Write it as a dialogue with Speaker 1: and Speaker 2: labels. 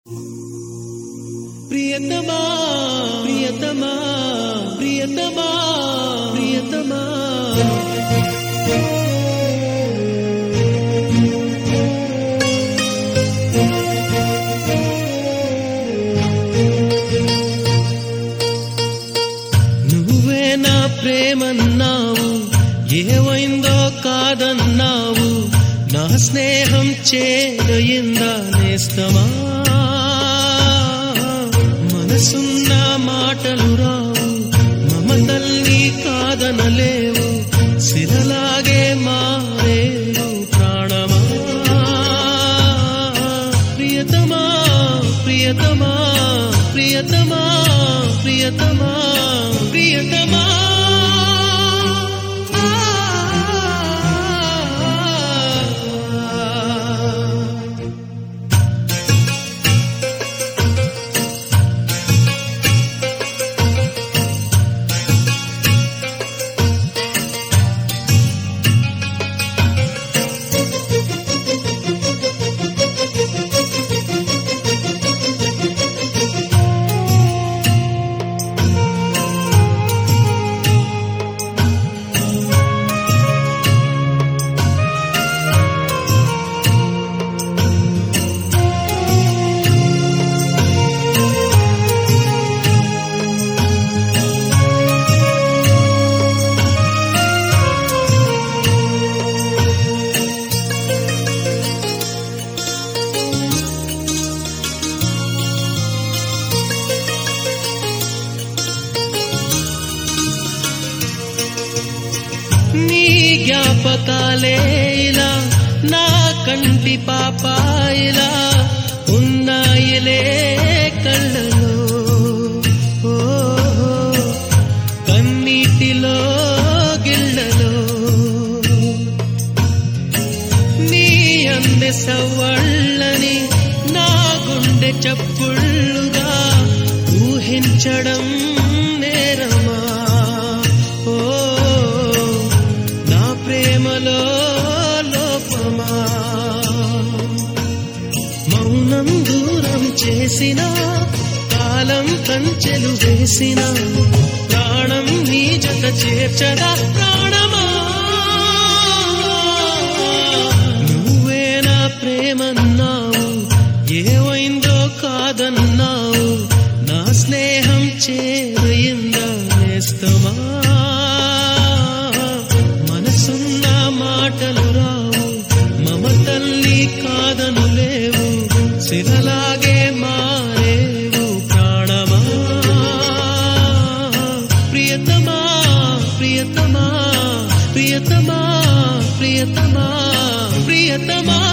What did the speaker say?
Speaker 1: ప్రియతమా ప్రియతమా ప్రియతమా ప్రియతమా నువ్వే నా ప్రేమన్నావు, ఏమైందో కాదన్నావు, నా స్నేహం చేదయిందా నేస్తమా. మనసున్న మాటలు రావు, మమతల్ని కాదనలేవు, శిలలాగే మారేవు ప్రాణమా. ప్రియతమా ప్రియతమా ప్రియతమా ప్రియతమా ప్రియతమా. నీ జ్ఞాపకాలే ఇలా నా కంటి పాపాయిలా ఉన్నాయిలే కళ్ళలో, ఓ కన్నీటిలో గిళ్ళలో. నీ అందె సవ్వళ్ళని నా గుండె చప్పుళ్ళుగా ఊహించడం నేరమా. ఓ ప్రేమలో లోపమా. మౌనం దూరం చేసిన, కాలం కంచెలు వేసిన, ప్రాణం నీ జత చేర్చదా ప్రాణమా. నువ్వే నా ప్రేమన్నావు, ఏమైందో కాదన్నావు, నా స్నేహం చేరయిందా నేస్తమా. మనసున్న మాటలు రావు, మమతల్ని కాదనులేవు, శిలలాగే మారేవు ప్రాణమా. ప్రియతమా ప్రియతమా ప్రియతమా ప్రియతమా ప్రియతమా.